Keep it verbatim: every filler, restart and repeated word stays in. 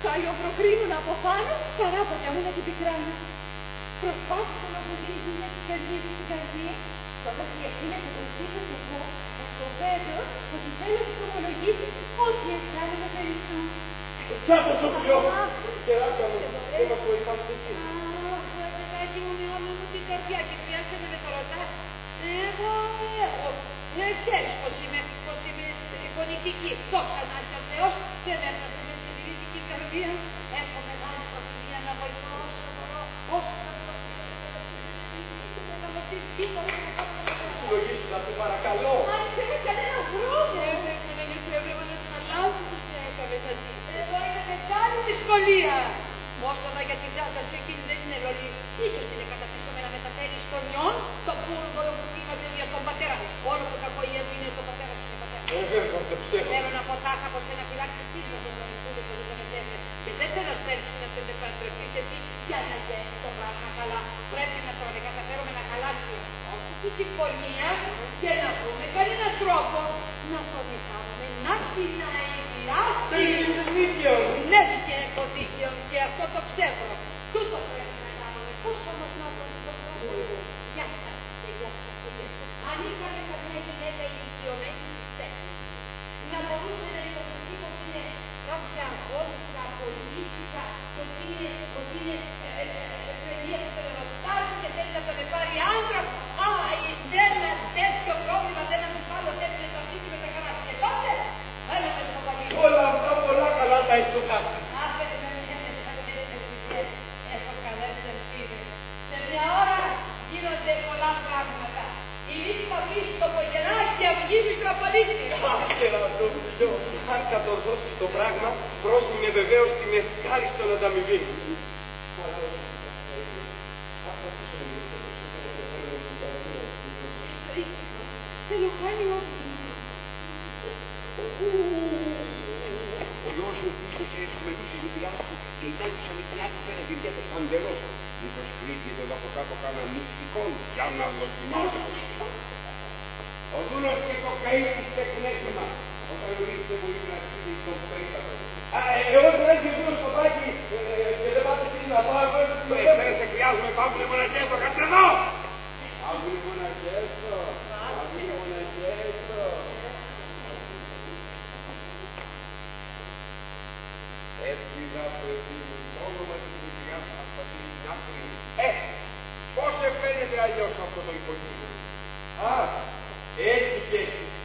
Σάλιο προκρίνουν από πάνω παρά από για μένα την πικράνω. Προσπάθησα να μου δίνει δουλειά της καρδιάς στην καρδία. Τότε η εκείνα θα τον στήσω και εγώ, εξοβέτω ότι θέλω να της ομολογήσει ό,τι αισθάνομαι περί σου. Κι άκου το πιο, κεράκια μου, δεν μας βοηθάς εσύ. Αχ, αγάπη μου, με όλη μου την καρδιά και χρειάζεται να με το ρωτάς. Εγώ, εγώ, δεν ξέρεις πως είμαι, πως είμαι φωνητική. Δόξα να έχει ο Θεός, δεν έφτασε με συντηρητική καρδία. Έχω μεγάλη προφιλία να βοηθώ όσο μπορώ, όσο θα το συλλογήσου, να σε παρακαλώ. Αν θέλω κανένα δρόμο. Έπρεπε να έπρεπε να την αλλάζεις όσο έκαβες αντί. Εγώ είναι μεγάλη δυσκολία. Όσο να για την τσάτσα σου εκείνη δεν είναι λολή. Ίσως την εκαταφύσουμε να μεταφέρει στον ιόν τον πούργολο που πήγατε για τον πατέρα. Όλο το κακό η είναι το πατέρα σου και πατέρα. Ε, βέβαια, το ψεύω. Θέλω να πω τάχα πως και να φυλάξεις πίσω τον δωρητούλο που δεν τον ετέφερε. Και δεν θέλω να στέλνεις να τον επαντρευτείς εσύ για να γίνει το πράγμα καλά. Πρέπει να το καταφέρουμε να χαλάσει τη συμφωνία και να βρούμε κανέναν τρόπο να τον είχαμε να την αειλιάσει. Δεν είναι δίκαιο. Ναι, και το δίκαιο και αυτό το ξέρω. Τούτο πρέπει να κάνουμε. Πώς όμως να το κάνουμε. Γεια σας και γεια σας. Αν είχαμε καμιά γυναίκα ηλικιωμένη της τέχνης, να μπορούσε να υποθετεί πως είναι κάποια αγώνισσα, απολύτικα, ότι είναι, ότι είναι παιδιά που τον ερωτάζει και θέλει να τον πάρει άντρα. Α, ένα τέτοιο πρόβλημα δεν είναι άλλο τέτοιο να αφήσει με τα καλά. Και τότε, έλα με το παλί. Όλα αυτά πολλά καλά τα ειστοχάσεις. Άφε, έχω καλές ελπίδες. Σε μια ώρα γίνονται πολλά πράγματα. Η νύχτα πίσω στο πογενά και αυγή Μητροπολίτη. Αχ, και αν κατορθώσεις το πράγμα, πρόσμηνε βεβαίως την ευχάριστον ανταμοιβή. Θέλω κάνει ό,τι. Ο γιος μου που είχε έρθει με τους γουτιάς του και η τάκουσα μικριά του πέρα διδιέται παντελώς. Μήπως κρύβεται εδώ από κάτω κάνα μυστικό για να δοκιμάσω. Ο δούλος και το καΐκι έχουν έτοιμα όταν ορίζετε πολύ να αρχίσει στον περίπατο. Α, εγώ δεν έχει ο δούλος ποτάκι και δεν πάτε στην να πάω εγώ έτσι το έφερε σε χρειάζομαι πάγουλε μοναχέστο, κάτσε εδώ! Πάγουλε μοναχέστο, πάγουλε μοναχέστο. Έφυγα παιδί μου, το όνομα της δουλειάς από την άκρη. Ε, πώς φαίνεται αλλιώς αυτό το υποκείμενο. Α, έτσι και έτσι.